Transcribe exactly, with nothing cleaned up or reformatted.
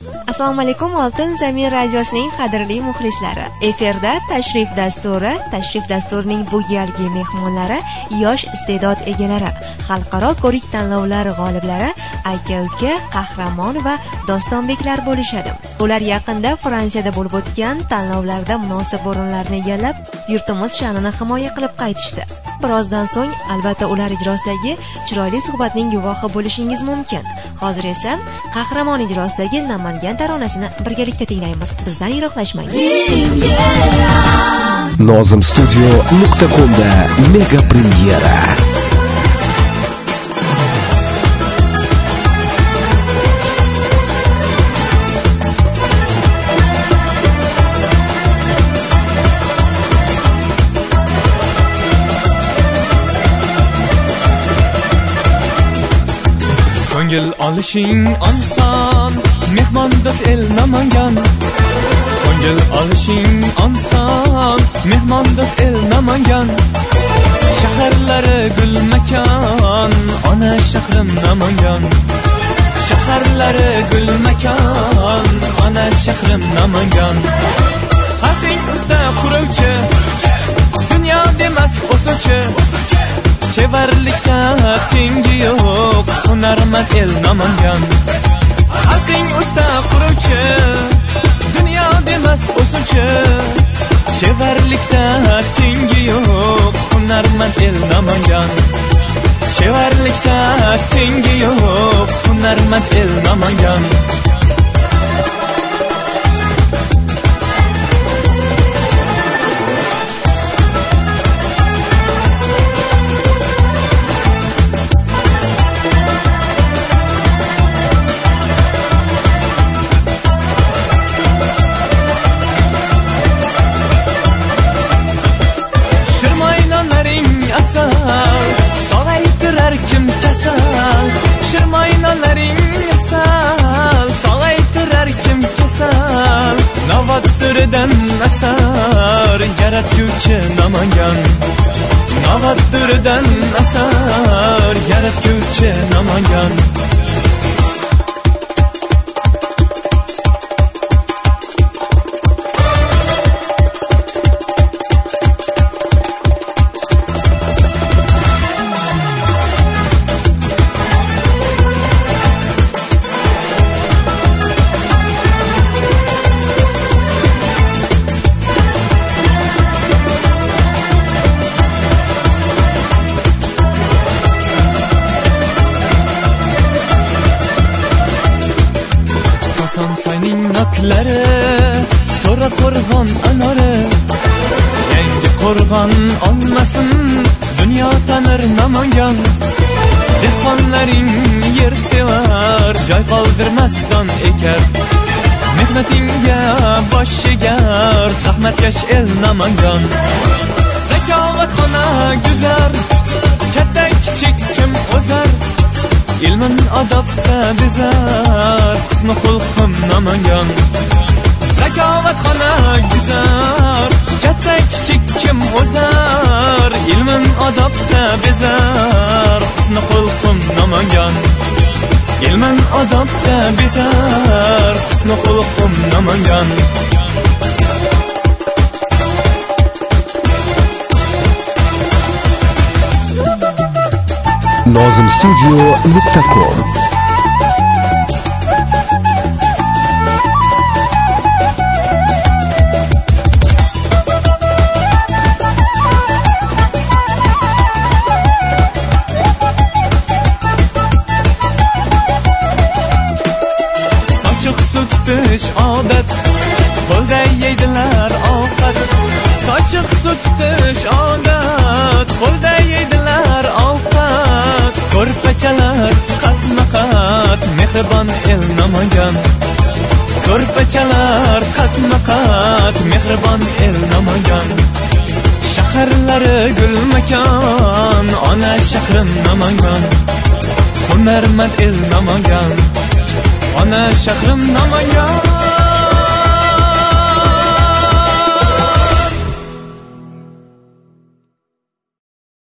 Assalomu alaykum, Oltin Zamin radiosining qadrli muxlislari. Efirda tashrif dasturi. Tashrif dasturining bu galgi mehmonlari yosh iste'dod egalari, xalqaro ko'rik tanlovlari g'oliblari, aka-uka, qahramon va dostonbeklar bo'lishadi. Ular yaqinda Fransiyada bo'lib o'tgan tanlovlarda munosib o'rinlarni egallab, yurtimiz sha'nini himoya qilib qaytishdi. Birozdan so'ng albatta ular ijrosidagi chiroyli suhbatning guvohi bo'lishingiz mumkin. Hozir esa qahramon ijrosidagi Namangan taronasini birgalikda tinglaymiz. Bizdan yiroqlashmang. Nozim studio nuqta com da mega premyera. Ko'ngil olishing oson, mehmondo'st el Namangan. Ko'ngil olishing oson, mehmondo'st el Namangan. Shaharlari gul makon, ona shahrim Namangan. Shaharlari gul makon, ona shahrim Namangan. Xalqing usta quruvchi, dunyo demas o'suvchi. Chevarlikda tengi yo'q, hunarmand el Namangan. Xalqing usta quruvchi, dunyo demas o'suvchi. Chevarlikda tengi yo'q, hunarmand el Namangan. Chevarlikda tengi yo'q, hunarmand el Namangan. Sog'aytirar kim kasal, shirmoynalaring asal. Sog'aytirar kim kasal, Navottiridan asar yaratguvchi Namangan. Navottiridan asar yaratguvchi Namangan. Soyning noklari, to'ra qo'rg'on anori. Yangi qo'rg'on olmasin, dunyo tanir Namangan. Dehqonlaring yer sevar, joy qoldirmasdan ekar. Mehnatingga bosh egar, zahmatkash el Namangan. Zakovatxona guzar, katta kichik kim o'zar. Ilmin adabda bezar, husn xulqim Namangan. Zakovatxona guzar, katta kichik kim o'zar. Ilmin adabda bezar, husn xulqim Namangan. Ilmin adabda bezar, husn xulqim Namangan. nozim studio nuqta com. Sochiq suv tutish odat, qo'lda yeydilar ovqat. Sochiq suv tutish odat, qo'lda yeydilar ovqat. Ko'rpachalar qatma-qat, mehribon el Namangan. Ko'rpachalar qatma-qat, mehribon el Namangan. Shaharlari gul makon, ona shahrim Namangan. Hunarmand el Namangan, ona shahrim Namangan.